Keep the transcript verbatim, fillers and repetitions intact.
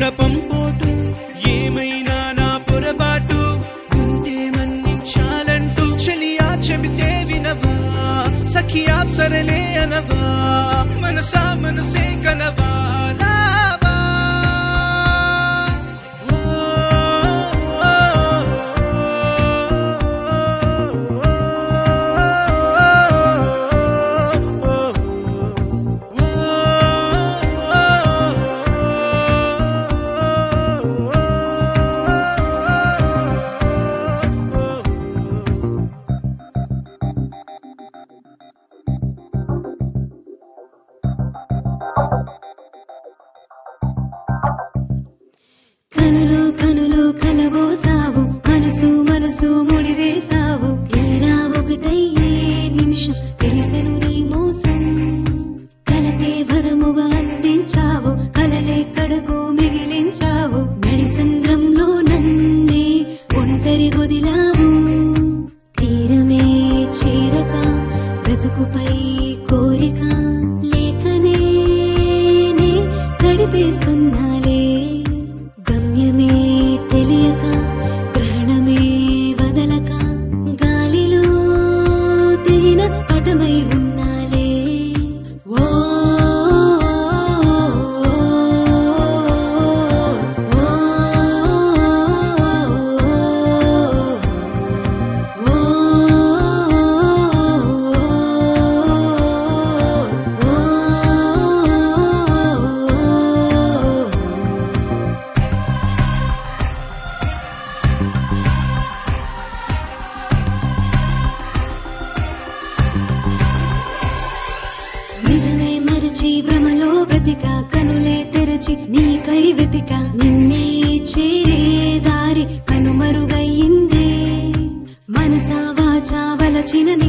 గుణపం పోటు ఏమైనా నా పొరపాటు ఉంటే మన్నించాలంటూ చెలియా చెబితే వినవా సఖియా సరలే అనవా మనసా మనసే కనవా రావా కనులు కనులు కలబోసావు మనసు మనసు ముడివేసావు తీరా ఒకటయ్యే నిమిషం తెలిసెను నీ మోసం కలతే వరముగా అందించావు కలలే కడకు మిగిలించావు నడిసంద్రంలో నన్నే ఒంటరి గొదిలావు తీరమే చేరక బ్రతుకుపై కోరిక లేకనే నే గడిపేస్తున్నాలే గమ్యమే తెలియక గ్రహణమే వదలక గాలిలో తెగిన పటమై ఉన్నాలే ఓ నిజమే మరచి భ్రమలో బ్రతిక కనులే తెరచి నీకై వెతిక నిన్నే చేరే దారి కనుమరుగయ్యిందే మనసా వాచా వలచిన